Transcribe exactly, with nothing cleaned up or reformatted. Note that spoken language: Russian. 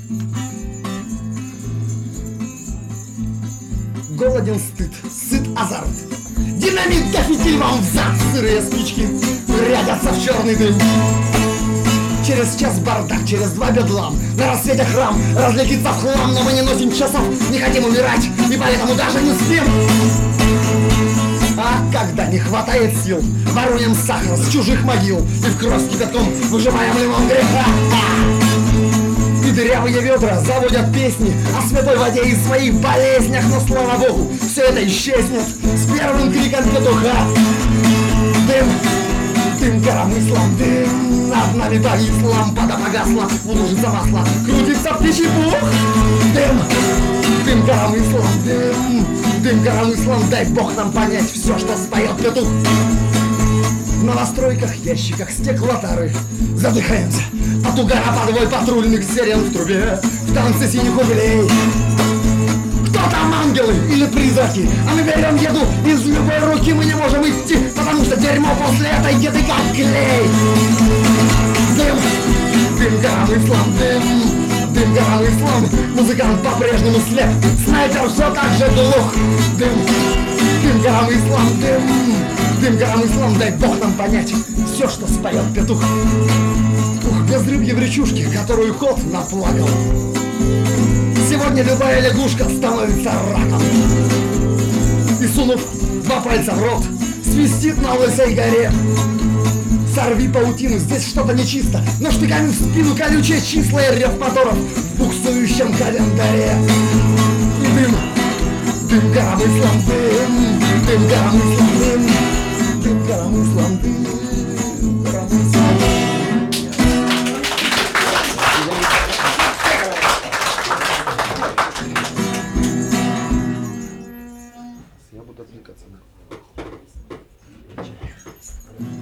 Голоден стыд, сыт азарт. Динамит да фитиль вам взад. Сырые спички рядятся в черный дым. Через час бардак, через два бедлам. На рассвете храм разлетится в хлам. Но мы не носим часов, не хотим умирать, и поэтому даже не спим. А когда не хватает сил, воруем сахар с чужих могил и в кровь с кипятком выжимаем лимон греха. И дырявые ведра заводят песни о святой воде и своих болезнях. Но слава богу, все это исчезнет с первым криком петуха. Дым, дым коромыслом, дым над нами повис, лампада погасла, лужица масла, крутится птичий пух. Дым, дым коромыслом, дым, дым коромыслом, дай бог нам понять все, что споет петух. В новостройках, ящиках стеклотары задыхаемся от угара подвой патрульных сирен в трубе, в танце синих углей. Кто там, ангелы или призраки? А мы берем еду из любой руки. Мы не можем идти, потому что дерьмо после этой еды как клей. Дым, дым коромыслом, дым, дым коромыслом. Музыкант по-прежнему слеп, снайпер все так же глух. Дым, дым коромыслом, дым, дым коромыслом, дай бог нам понять все, что споет петух. Ух, безрыбье в речушке, которую кот наплакал. Сегодня любая лягушка становится раком. И сунув два пальца в рот, свистит на лысой горе. Сорви паутину, здесь что-то нечисто, но штыками в спину колючие числа и рев моторов в буксующем календаре. И дым, дым коромыслом, дым, дым коромыслом, дым, дым коромыслом, дым коромыслом. Я буду отвлекаться.